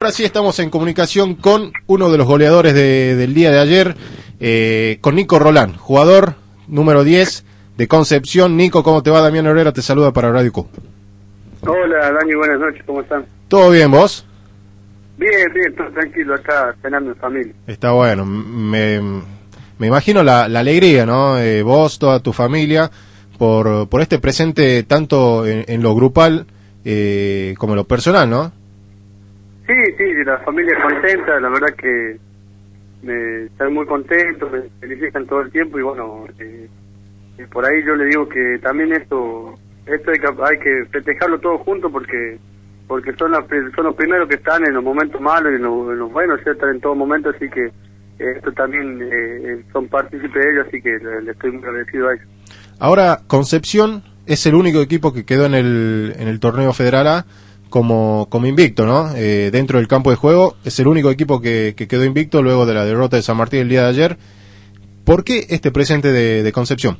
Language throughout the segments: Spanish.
Ahora sí estamos en comunicación con uno de los goleadores del día de ayer, con Nico Rolán, jugador número 10 de Concepción. Nico, ¿cómo te va? Damián Herrera te saluda para Radio Q. Hola, Dani, buenas noches, ¿cómo están? ¿Todo bien, vos? Bien, todo tranquilo, acá cenando en familia. Está bueno, me imagino la alegría, ¿no? Vos, toda tu familia, por este presente tanto en lo grupal como en lo personal, ¿no? Sí, la familia contenta, la verdad que están muy contentos, me felicitan todo el tiempo y bueno, por ahí yo le digo que también esto hay que festejarlo todos juntos porque son los primeros que están en los momentos malos y en los buenos, están en todo momento, así que esto también son partícipes de ello, así que le estoy muy agradecido a ellos. Ahora, Concepción es el único equipo que quedó en el torneo Federal A como invicto, ¿no? Dentro del campo de juego es el único equipo que quedó invicto luego de la derrota de San Martín el día de ayer. ¿Por qué este presente de Concepción?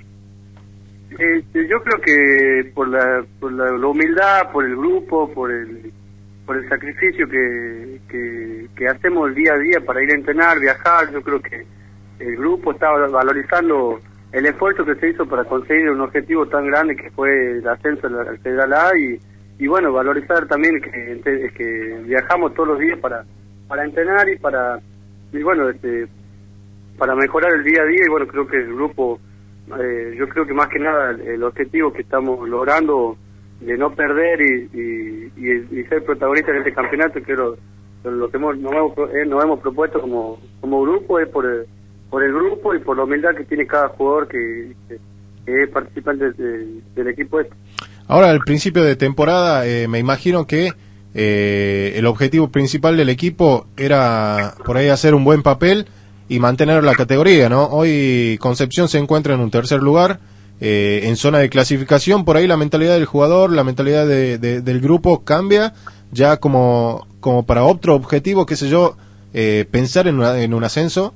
Yo creo que por la humildad, por el grupo, por el sacrificio que hacemos el día a día para ir a entrenar, viajar. Yo creo que el grupo estaba valorizando el esfuerzo que se hizo para conseguir un objetivo tan grande que fue el ascenso al Federal A y bueno, valorizar también que viajamos todos los días para entrenar y para mejorar el día a día y bueno, creo que el grupo, yo creo que más que nada el objetivo que estamos logrando de no perder y ser protagonistas en este campeonato, que lo que nos hemos propuesto como grupo, es por el grupo y por la humildad que tiene cada jugador que es participante del equipo este. Ahora, al principio de temporada, me imagino que el objetivo principal del equipo era por ahí hacer un buen papel y mantener la categoría, ¿no? Hoy Concepción se encuentra en un tercer lugar, en zona de clasificación. Por ahí la mentalidad del jugador, la mentalidad del grupo cambia ya como para otro objetivo, qué sé yo, pensar en un ascenso.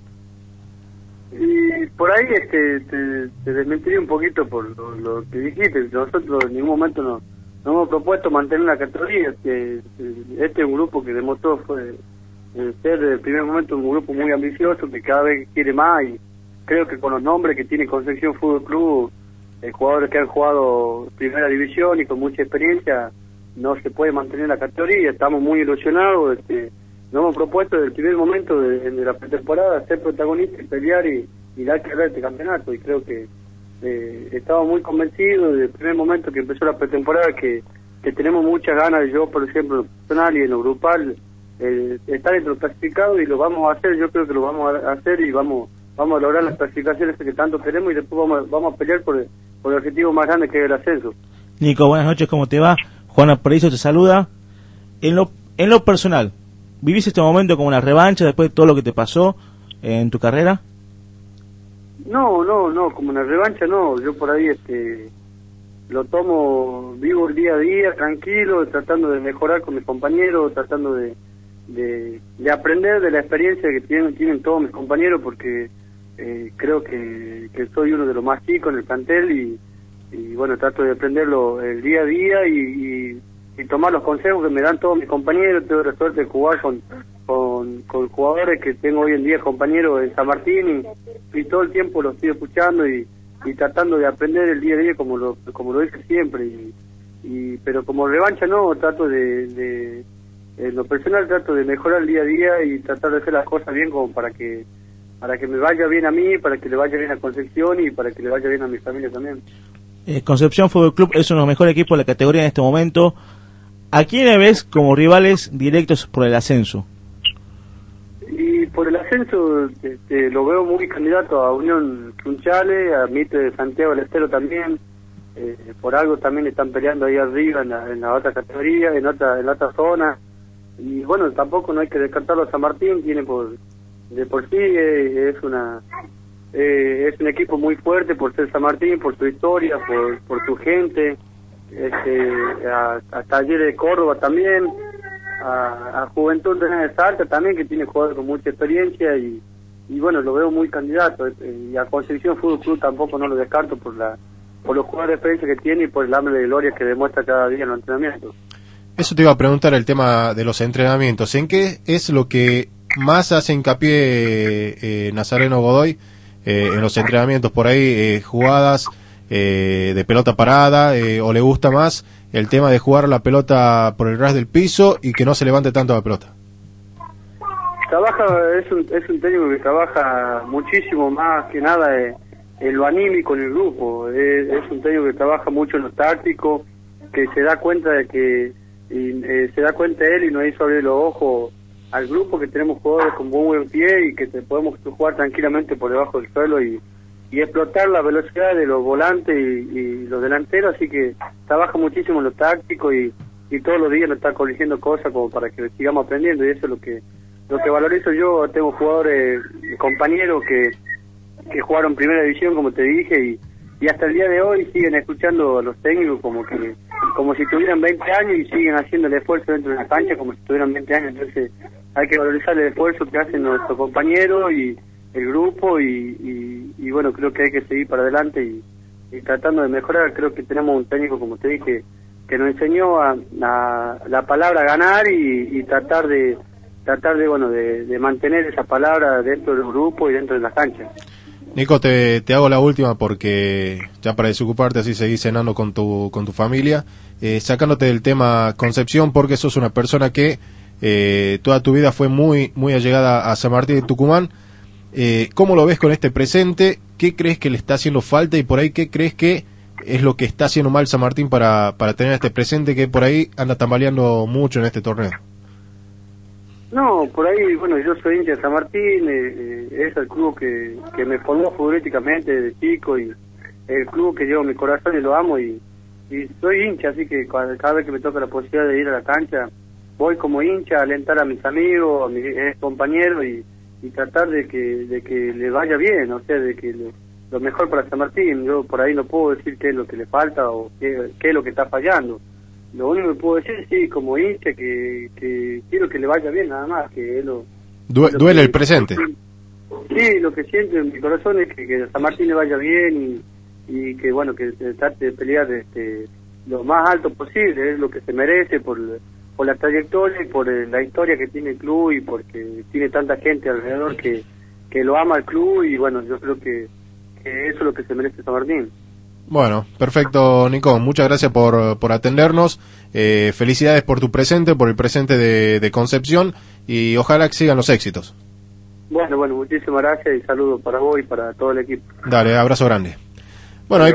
Y por ahí te desmentiría un poquito por lo que dijiste. Nosotros en ningún momento no hemos propuesto mantener la categoría. Este es un grupo que demostró ser desde el primer momento un grupo muy ambicioso, que cada vez quiere más, y creo que con los nombres que tiene Concepción Fútbol Club, jugadores que han jugado primera división y con mucha experiencia, no se puede mantener la categoría. Estamos muy ilusionados, nos hemos propuesto desde el primer momento de la pretemporada ser protagonistas y pelear y dar que ver este campeonato, y creo que estamos muy convencidos desde el primer momento que empezó la pretemporada que tenemos muchas ganas. Yo, por ejemplo, en lo personal y en lo grupal, estar entre los clasificados, y lo vamos a hacer. Yo creo que lo vamos a hacer y vamos a lograr las clasificaciones que tanto queremos, y después vamos a pelear por el objetivo más grande, que es el ascenso. Nico, buenas noches, ¿cómo te va? Juana Paraíso te saluda. En lo personal, ¿vivís este momento como una revancha después de todo lo que te pasó en tu carrera? No, como una revancha no. Yo por ahí lo tomo, vivo el día a día tranquilo, tratando de mejorar con mis compañeros, tratando de aprender de la experiencia que tienen todos mis compañeros, porque creo que soy uno de los más chicos en el plantel y bueno, trato de aprenderlo el día a día y tomar los consejos que me dan todos mis compañeros. Tengo la suerte de jugar con jugadores que tengo hoy en día, compañeros en San Martín, y todo el tiempo los estoy escuchando y tratando de aprender el día a día como lo hice siempre, pero como revancha no, trato en lo personal trato de mejorar el día a día y tratar de hacer las cosas bien, como para que me vaya bien a mí, para que le vaya bien a Concepción y para que le vaya bien a mi familia también. Concepción Fútbol Club es uno de los mejores equipos de la categoría en este momento. ¿A quiénes ves como rivales directos por el ascenso? Y por el ascenso lo veo muy candidato a Unión Sunchales, a Mitre de Santiago del Estero también. Por algo también están peleando ahí arriba en la otra categoría, en otra zona. Y bueno, tampoco no hay que descartarlo a San Martín, tiene de por sí es un equipo muy fuerte por ser San Martín, por su historia, por su gente. A Talleres de Córdoba también, a Juventud de Salta también, que tiene jugadores con mucha experiencia, y bueno, lo veo muy candidato. Y a Concepción Fútbol Club tampoco no lo descarto por los jugadores de experiencia que tiene y por el hambre de gloria que demuestra cada día en los entrenamientos. Eso te iba a preguntar, el tema de los entrenamientos. ¿En qué es lo que más hace hincapié Nazareno Godoy en los entrenamientos? Por ahí, jugadas de pelota parada, o le gusta más el tema de jugar la pelota por el ras del piso y que no se levante tanto la pelota. Es un técnico que trabaja muchísimo más que nada en lo anímico en el grupo. Es un técnico que trabaja mucho en lo táctico, que se da cuenta de que se da cuenta él y nos hizo abrir los ojos al grupo, que tenemos jugadores con buen pie y que podemos jugar tranquilamente por debajo del suelo y explotar la velocidad de los volantes y los delanteros, así que trabaja muchísimo en lo táctico y todos los días nos está corrigiendo cosas como para que sigamos aprendiendo, y eso es lo que valorizo yo. Tengo jugadores, compañeros que jugaron primera división, como te dije, y hasta el día de hoy siguen escuchando a los técnicos como si tuvieran 20 años y siguen haciendo el esfuerzo dentro de la cancha como si tuvieran 20 años. Entonces hay que valorizar el esfuerzo que hacen nuestros compañeros y el grupo y bueno, creo que hay que seguir para adelante y tratando de mejorar. Creo que tenemos un técnico, como te dije, que nos enseñó a la palabra ganar y tratar de mantener esa palabra dentro del grupo y dentro de las canchas. Nico, te hago la última porque ya para desocuparte así seguís cenando con tu familia, sacándote del tema Concepción, porque sos una persona que toda tu vida fue muy allegada a San Martín de Tucumán. ¿Cómo lo ves con este presente? ¿Qué crees que le está haciendo falta y por ahí qué crees que es lo que está haciendo mal San Martín para tener este presente que por ahí anda tambaleando mucho en este torneo? No, por ahí, bueno, yo soy hincha de San Martín, es el club que me formó futbolísticamente desde chico y el club que llevo en mi corazón y lo amo y soy hincha, así que cada vez que me toca la posibilidad de ir a la cancha, voy como hincha a alentar a mis amigos, a mis compañeros y tratar de que le vaya bien, o sea, de que lo mejor para San Martín. Yo por ahí no puedo decir qué es lo que le falta o qué es lo que está fallando. Lo único que puedo decir, sí, como hincha, que quiero que le vaya bien, nada más, que es lo... Duele el presente. Sí, lo que siento en mi corazón es que a San Martín le vaya bien y que, bueno, que trate de pelear lo más alto posible, es lo que se merece por la trayectoria y por la historia que tiene el club y porque tiene tanta gente alrededor que lo ama el club y, bueno, yo creo que eso es lo que se merece San Martín. Bueno, perfecto, Nico. Muchas gracias por atendernos. Felicidades por tu presente, por el presente de Concepción y ojalá que sigan los éxitos. Bueno, muchísimas gracias y saludos para vos y para todo el equipo. Dale, abrazo grande. Bueno, ahí